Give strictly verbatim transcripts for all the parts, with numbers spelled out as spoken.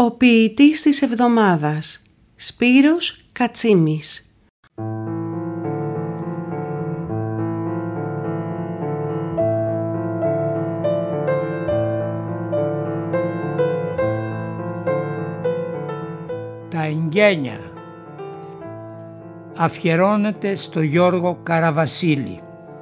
Ο ποιητής της εβδομάδας, Σπύρος Κατσίμης. Τα εγγένεια αφιερώνεται στο Γιώργο Καραβασίλη.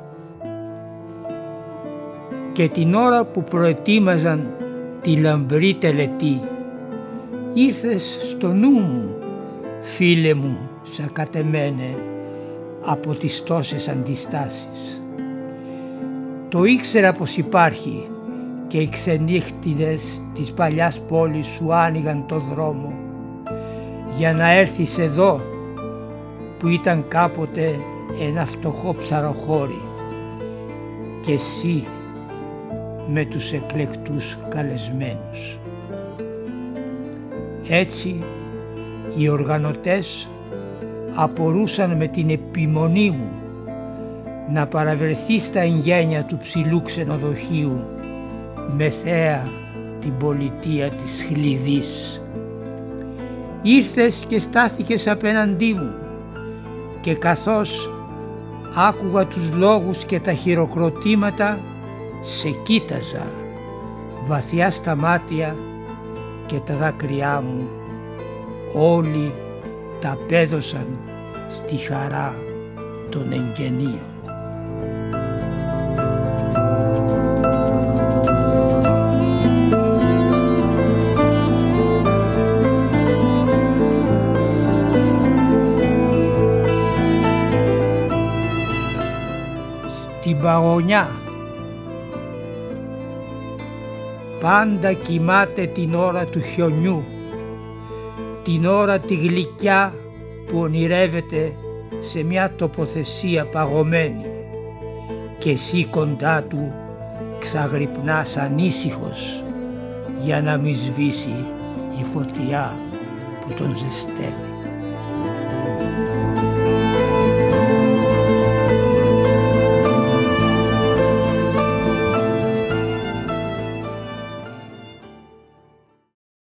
Και την ώρα που προετοίμαζαν τη λαμπρή τελετή, ήρθες στο νου μου, φίλε μου, σαν κατεμένε από τις τόσες αντιστάσεις. Το ήξερα πως υπάρχει και οι ξενύχτιδες της παλιάς πόλης σου άνοιγαν το δρόμο για να έρθεις εδώ που ήταν κάποτε ένα φτωχό ψαροχώρι και εσύ με τους εκλεκτούς καλεσμένους. Έτσι οι οργανωτές απορούσαν με την επιμονή μου να παραβρεθεί στα εγγένεια του ψηλού ξενοδοχείου με θέα την πολιτεία της Χλιδής. Ήρθες και στάθηκες απέναντί μου και καθώς άκουγα τους λόγους και τα χειροκροτήματα, σε κοίταζα βαθιά στα μάτια και τα δάκρυά μου όλοι τα πέδωσαν στη χαρά των εγγενείων. Στην παγωνιά πάντα κοιμάται την ώρα του χιονιού, την ώρα τη γλυκιά που ονειρεύεται σε μια τοποθεσία παγωμένη και εσύ κοντά του ξαγρυπνάς ανήσυχος για να μη σβήσει η φωτιά που τον ζεσταίνει.